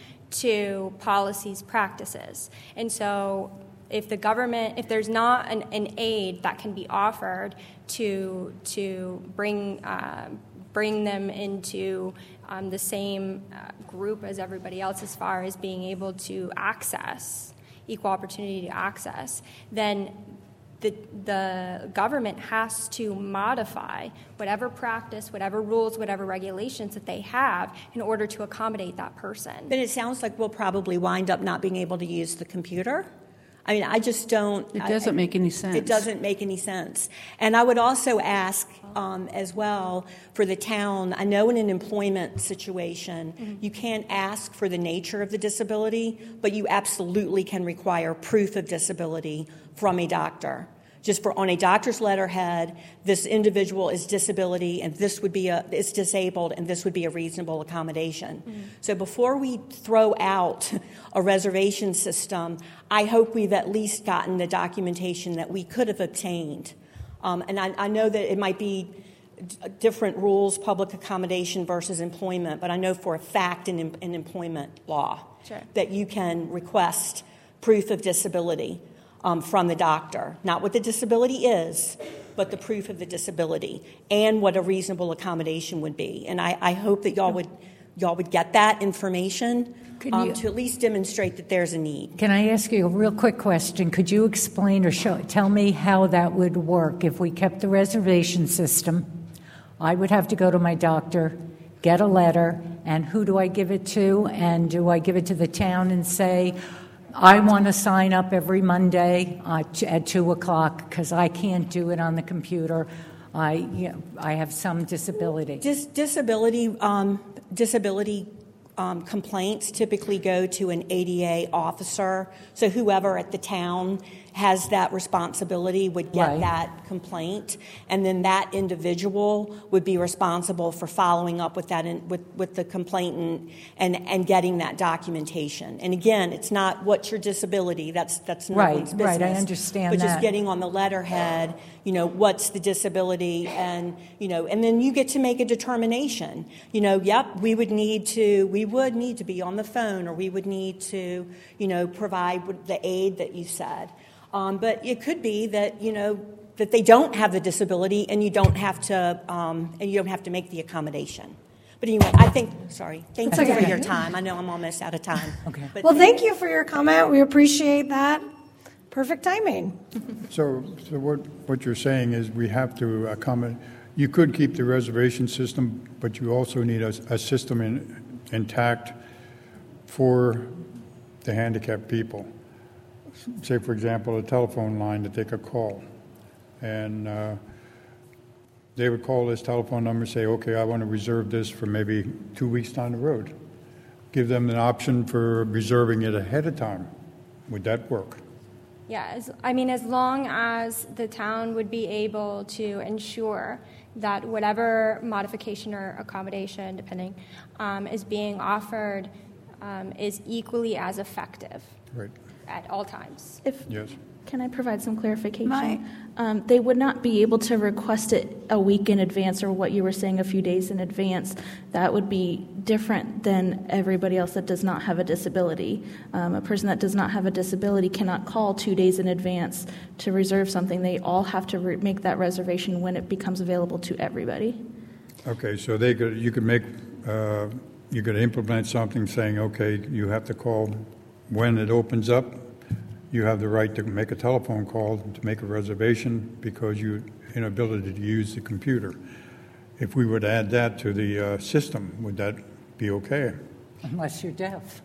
to policies, practices. And so if the government, if there's not an, an aid that can be offered to to bring uh, bring them into um, the same uh, group as everybody else as far as being able to access, equal opportunity to access, then The, the government has to modify whatever practice, whatever rules, whatever regulations that they have in order to accommodate that person. But it sounds like we'll probably wind up not being able to use the computer. I mean, I just don't... It doesn't I, make any sense. It doesn't make any sense. And I would also ask um, as well for the town, I know in an employment situation, mm-hmm. you can't ask for the nature of the disability, but you absolutely can require proof of disability from a doctor. Just for on a doctor's letterhead, this individual is disability, and this would be a is disabled, and this would be a reasonable accommodation. Mm-hmm. So before we throw out a reservation system, I hope we've at least gotten the documentation that we could have obtained. Um, and I, I know that it might be different rules, public accommodation versus employment, but I know for a fact in, in employment law sure. that you can request proof of disability. Um, from the doctor, not what the disability is, but the proof of the disability and what a reasonable accommodation would be. And I, I hope that y'all would y'all would get that information um, you- to at least demonstrate that there's a need. Can I ask you a real quick question? Could you explain or show, tell me how that would work if we kept the reservation system? I would have to go to my doctor, get a letter, and who do I give it to? And do I give it to the town and say, I want to sign up every Monday uh, t- at two o'clock because I can't do it on the computer. I, you know, I have some disability. Dis- disability, um, disability um, complaints typically go to an A D A officer. So whoever at the town has that responsibility would get Right. that complaint, and then that individual would be responsible for following up with that in, with, with the complainant and, and getting that documentation. And again, it's not what's your disability. That's that's no Right, one's business. right, I understand But just that. getting on the letterhead, you know, what's the disability, and you know, and then you get to make a determination. You know, yep, we would need to, we would need to be on the phone, or we would need to, you know, provide the aid that you said. Um, but it could be that, you know, that they don't have the disability, and you don't have to, um, and you don't have to make the accommodation. But anyway, I think. Sorry, thank That's you okay. for your time. I know I'm almost out of time. Okay. But Well, thank you for your comment. We appreciate that. Perfect timing. So, so what, what you're saying is we have to accommodate, you could keep the reservation system, but you also need a, a system in, intact for the handicapped people. Say, for example, a telephone line to take a call. And uh, they would call this telephone number and say, okay, I want to reserve this for maybe two weeks down the road. Give them an option for reserving it ahead of time. Would that work? Yeah, as, I mean, as long as the town would be able to ensure that whatever modification or accommodation, depending, um, is being offered um, is equally as effective Right. at all times. If Yes. Can I provide some clarification? My- Um, they would not be able to request it a week in advance, or what you were saying, a few days in advance. That would be different than everybody else that does not have a disability. Um, a person that does not have a disability cannot call two days in advance to reserve something. They all have to re- make that reservation when it becomes available to everybody. Okay, so they could, you could make, uh, you could implement something saying, okay, you have to call when it opens up. You have the right to make a telephone call to make a reservation because you inability to use the computer. If we would add that to the uh, system, would that be okay? Unless you're deaf.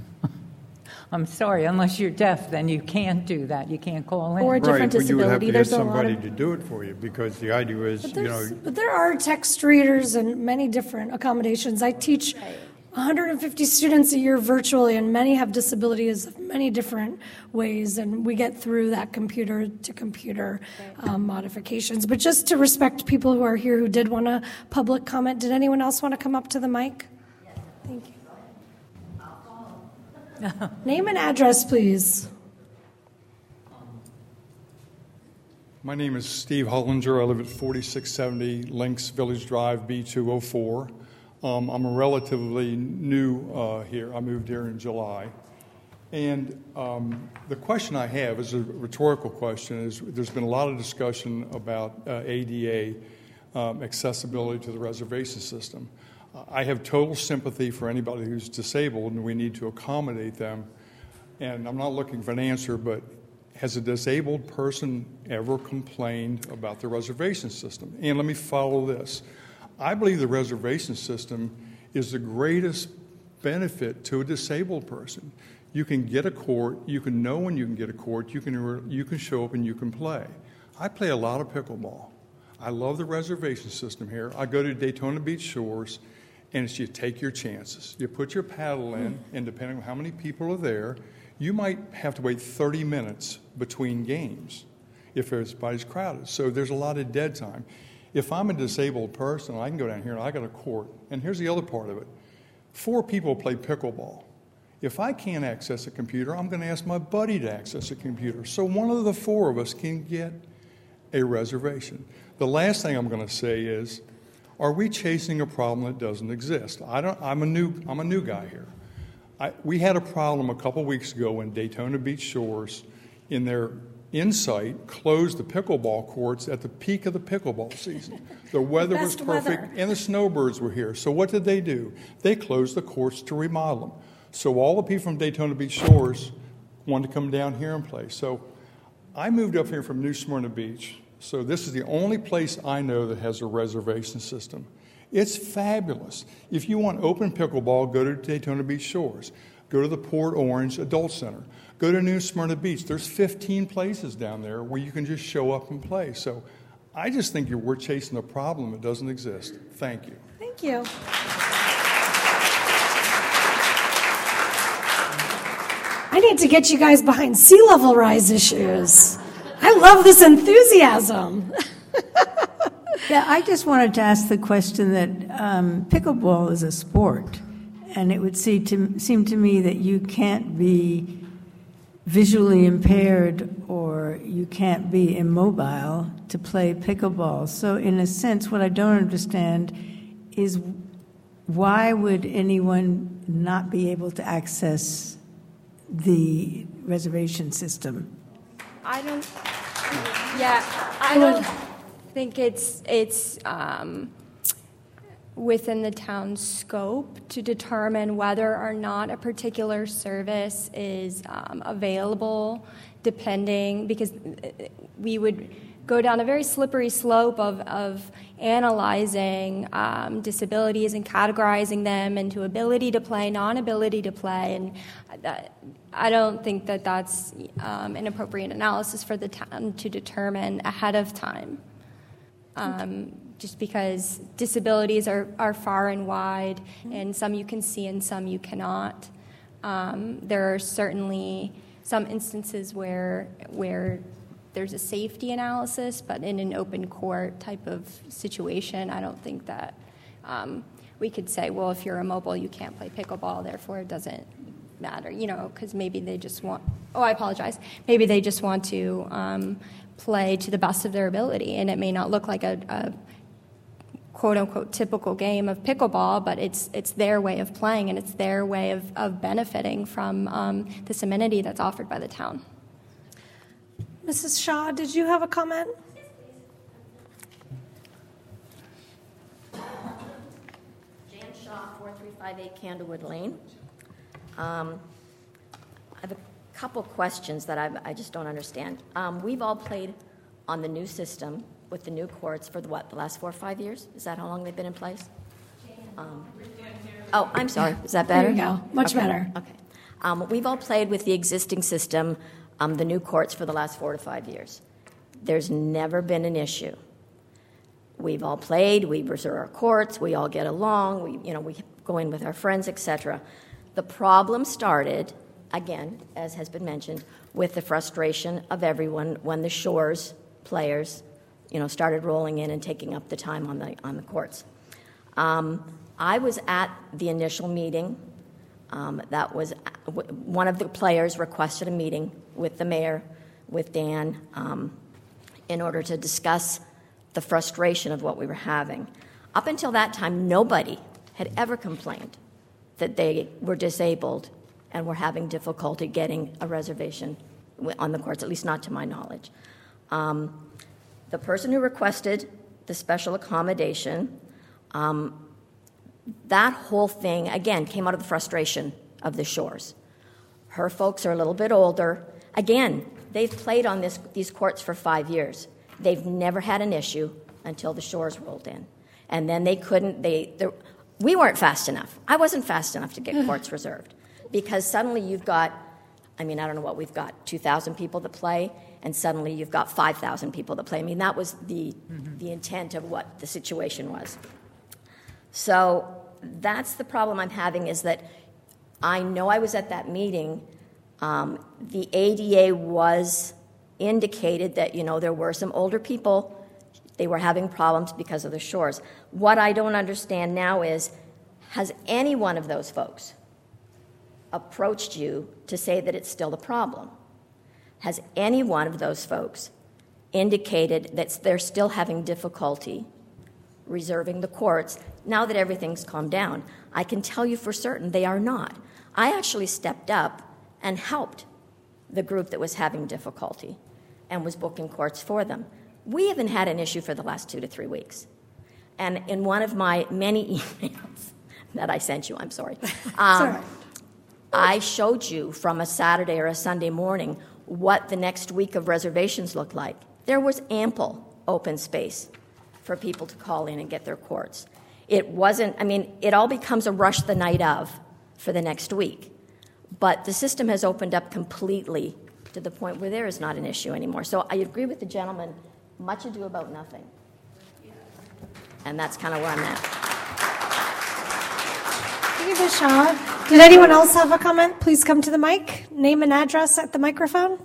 I'm sorry, unless you're deaf, then you can't do that. You can't call in. Or a different right, but you would have disability. to get There's a lot somebody of- to do it for you because the idea is, But, you there's, know, but there are text readers and many different accommodations. I teach one hundred fifty students a year virtually, and many have disabilities of many different ways, and we get through that computer to computer um, modifications. But just to respect people who are here who did want a public comment, did anyone else want to come up to the mic? Thank you. Name and address, please. My name is Steve Hollinger. I live at forty-six seventy Links Village Drive, B two oh four. Um, I'm a relatively new uh, here. I moved here in July. And um, the question I have is a rhetorical question. Is there's been a lot of discussion about uh, A D A um, accessibility to the reservation system. I have total sympathy for anybody who's disabled, and we need to accommodate them. And I'm not looking for an answer, but has a disabled person ever complained about the reservation system? And let me follow this. I believe the reservation system is the greatest benefit to a disabled person. You can get a court, you can know when you can get a court, you can, you can show up and you can play. I play a lot of pickleball. I love the reservation system here. I go to Daytona Beach Shores, and it's you take your chances. You put your paddle in, and depending on how many people are there, you might have to wait thirty minutes between games if everybody's crowded. So there's a lot of dead time. If I'm a disabled person, I can go down here and I got a court. And here's the other part of it. Four people play pickleball. If I can't access a computer, I'm going to ask my buddy to access a computer. So one of the four of us can get a reservation. The last thing I'm going to say is, are we chasing a problem that doesn't exist? I don't, I'm a new, I'm a new guy here. I, we had a problem a couple weeks ago when Daytona Beach Shores, in their insight, closed the pickleball courts at the peak of the pickleball season. The weather was Best perfect, weather. and the snowbirds were here. So what did they do? They closed the courts to remodel them. So all the people from Daytona Beach Shores wanted to come down here and play. So I moved up here from New Smyrna Beach. So this is the only place I know that has a reservation system. It's fabulous. If you want open pickleball, go to Daytona Beach Shores. Go to the Port Orange Adult Center. Go to New Smyrna Beach. There's fifteen places down there where you can just show up and play. So I just think you're, we're chasing a problem that doesn't exist. Thank you. Thank you. I need to get you guys behind sea level rise issues. I love this enthusiasm. Yeah, I just wanted to ask the question that um, pickleball is a sport, and it would see to, seem to me that you can't be visually impaired or you can't be immobile to play pickleball. So in a sense, what I don't understand is why would anyone not be able to access the reservation system? I don't, yeah, I don't think it's, it's um, within the town's scope to determine whether or not a particular service is um, available, depending, because we would go down a very slippery slope of, of analyzing um, disabilities and categorizing them into ability to play, non-ability to play, and that, I don't think that that's um, an appropriate analysis for the town to determine ahead of time. Um, just because disabilities are, are far and wide, and some you can see and some you cannot. Um, there are certainly some instances where where there's a safety analysis, but in an open court type of situation, I don't think that um, we could say, well, if you're immobile, you can't play pickleball, therefore it doesn't matter, you know, because maybe they just want, oh, I apologize, maybe they just want to um, play to the best of their ability, and it may not look like a, a quote-unquote typical game of pickleball, but it's it's their way of playing, and it's their way of, of benefiting from um, this amenity that's offered by the town. Missus Shaw, did you have a comment? Jan Shaw, four three five eight Candlewood Lane. Um, I have a couple questions that I've, I just don't understand. Um, we've all played on the new system with the new courts for the, what, the last four or five years? Is that how long they've been in place? Um, oh, I'm sorry. Is that better? There you go. Much okay. better. Okay. Um, we've all played with the existing system, um, the new courts, for the last four to five years. There's never been an issue. We've all played. We reserve our courts. We all get along. We, you know, we go in with our friends, et cetera. The problem started, again, as has been mentioned, with the frustration of everyone when the Shores players, you know, started rolling in and taking up the time on the on the courts. Um, I was at the initial meeting. Um, that was one of the players requested a meeting with the mayor, with Dan, um, in order to discuss the frustration of what we were having. Up until that time, nobody had ever complained that they were disabled and were having difficulty getting a reservation on the courts, at least not to my knowledge. Um, the person who requested the special accommodation, um, that whole thing, again, came out of the frustration of the Shores. Her folks are a little bit older. Again, they've played on this, these courts for five years. They've never had an issue until the Shores rolled in. And then they couldn't, they, we weren't fast enough. I wasn't fast enough to get courts reserved, because suddenly you've got, I mean, I don't know what we've got, two thousand people that play, and suddenly you've got five thousand people that play. I mean, that was the, mm-hmm. the intent of what the situation was. So that's the problem I'm having, is that I know I was at that meeting. Um, the A D A was indicated that, you know, there were some older people. They were having problems because of the Shores. What I don't understand now is, has any one of those folks approached you to say that it's still a problem? Has any one of those folks indicated that they're still having difficulty reserving the courts now that everything's calmed down? I can tell you for certain they are not. I actually stepped up and helped the group that was having difficulty and was booking courts for them. We haven't had an issue for the last two to three weeks. And in one of my many emails that I sent you, I'm sorry, um, I showed you from a Saturday or a Sunday morning what the next week of reservations looked like. There was ample open space for people to call in and get their courts. It wasn't, I mean, it all becomes a rush the night of for the next week. But the system has opened up completely to the point where there is not an issue anymore. So I agree with the gentleman, much ado about nothing. And that's kind of where I'm at. Thank you, Vishal. Did anyone else have a comment? Please come to the mic. Name and address at the microphone.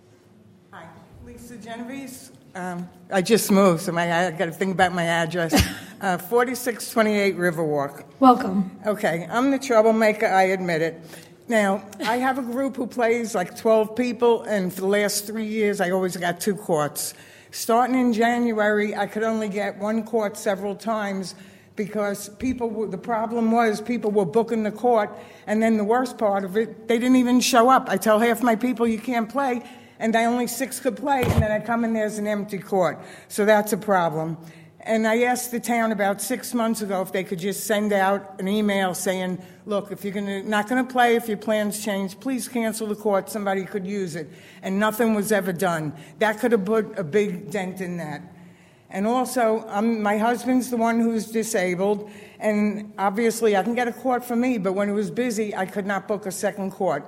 Hi, Lisa Genovese. Um, I just moved, so my, I got to think about my address. uh, forty-six twenty-eight Riverwalk. Welcome. Okay, I'm the troublemaker, I admit it. Now, I have a group who plays like twelve people, and for the last three years, I always got two courts. Starting in January, I could only get one court several times because people, were, the problem was people were booking the court, and then the worst part of it, they didn't even show up. I tell half my people you can't play, and I only six could play, and then I come in, there's an empty court. So that's a problem. And I asked the town about six months ago if they could just send out an email saying, look, if you're gonna, not going to play, if your plans change, please cancel the court, somebody could use it. And nothing was ever done. That could have put a big dent in that. And also, um, my husband's the one who's disabled, and obviously I can get a court for me, but when it was busy, I could not book a second court.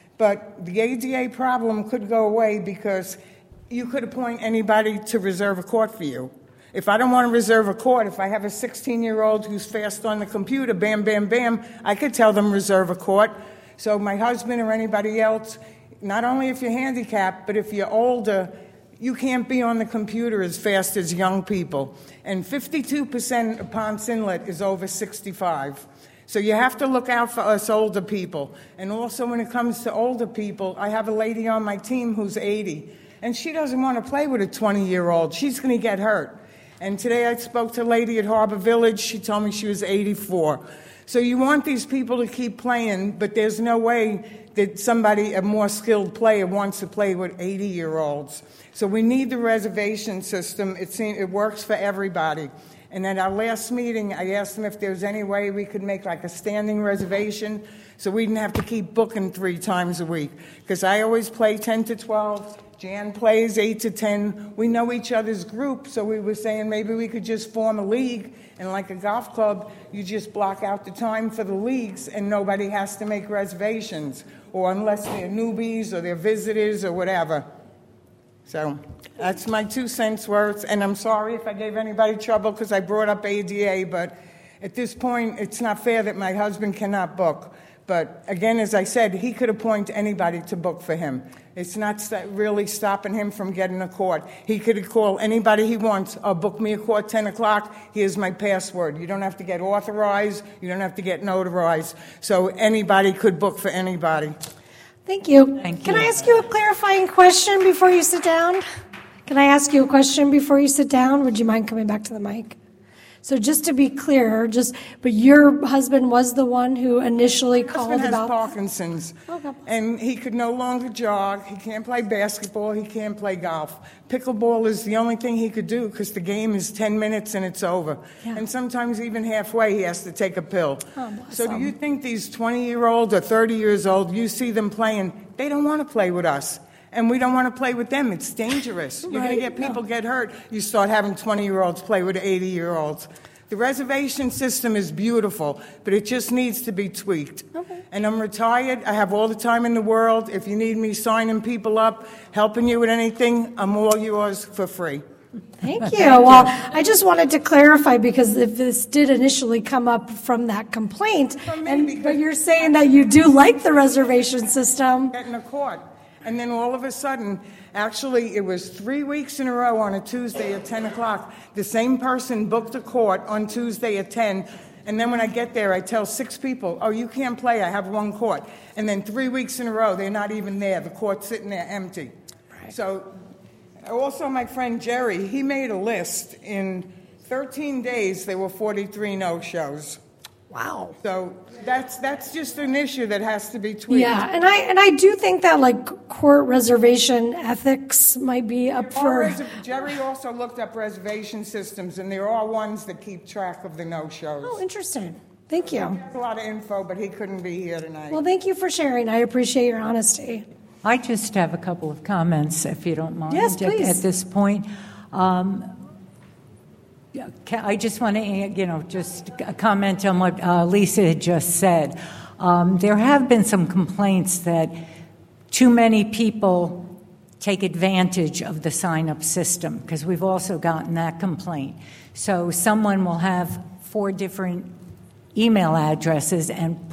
But the A D A problem could go away because you could appoint anybody to reserve a court for you. If I don't want to reserve a court, if I have a sixteen-year-old who's fast on the computer, bam, bam, bam, I could tell them reserve a court. So my husband or anybody else, not only if you're handicapped, but if you're older, you can't be on the computer as fast as young people. And fifty-two percent of Ponce Inlet is over sixty-five. So you have to look out for us older people. And also when it comes to older people, I have a lady on my team who's eighty, and she doesn't want to play with a twenty-year-old. She's going to get hurt. And today I spoke to a lady at Harbor Village. She told me she was eighty-four. So you want these people to keep playing, but there's no way that somebody, a more skilled player, wants to play with eighty-year-olds. So we need the reservation system. It seems, it works for everybody. And at our last meeting, I asked them if there was any way we could make like a standing reservation so we didn't have to keep booking three times a week. Because I always play ten to twelve. Jan plays eight to ten. We know each other's group, so we were saying maybe we could just form a league, and like a golf club, you just block out the time for the leagues, and nobody has to make reservations, or unless they're newbies or they're visitors or whatever. So that's my two cents worth, and I'm sorry if I gave anybody trouble because I brought up A D A, but at this point, it's not fair that my husband cannot book. But again, as I said, he could appoint anybody to book for him. It's not st- really stopping him from getting a court. He could call anybody he wants. Oh, book me a court ten o'clock. Here's my password. You don't have to get authorized. You don't have to get notarized. So anybody could book for anybody. Thank you. Thank you. Can I ask you a clarifying question before you sit down? Can I ask you a question before you sit down? Would you mind coming back to the mic? So just to be clear, just but your husband was the one who initially called about... My husband has about Parkinson's, oh, God. and he could no longer jog. He can't play basketball. He can't play golf. Pickleball is the only thing he could do because the game is ten minutes and it's over. Yeah. And sometimes even halfway he has to take a pill. Oh, so him. do you think these twenty-year-olds or thirty years old, you see them playing, they don't want to play with us. And we don't want to play with them. It's dangerous. You're right. going to get people no. get hurt. You start having twenty-year-olds play with eighty-year-olds. The reservation system is beautiful, but it just needs to be tweaked. Okay. And I'm retired. I have all the time in the world. If you need me signing people up, helping you with anything, I'm all yours for free. Thank you. Well, I just wanted to clarify because if this did initially come up from that complaint, and, but you're saying that you do like the reservation system. Getting a court. And then all of a sudden, actually, it was three weeks in a row on a Tuesday at ten o'clock. The same person booked a court on Tuesday at ten. And then when I get there, I tell six people, oh, you can't play. I have one court. And then three weeks in a row, they're not even there. The court's sitting there empty. Right. So also my friend Jerry, he made a list. In thirteen days, there were forty-three no-shows. Wow. So that's that's just an issue that has to be tweaked. Yeah, and I and I do think that like court reservation ethics might be up for. Res- Jerry also looked up reservation systems, and there are ones that keep track of the no-shows. Oh, interesting. Thank you. He has a lot of info, but he couldn't be here tonight. Well, thank you for sharing. I appreciate your honesty. I just have a couple of comments, if you don't mind. Yes, at- please. At this point. Um, yeah, ca- I just want to, you know, just comment on what uh, Lisa had just said. Um, there have been some complaints that too many people take advantage of the sign-up system, because we've also gotten that complaint. So someone will have four different email addresses and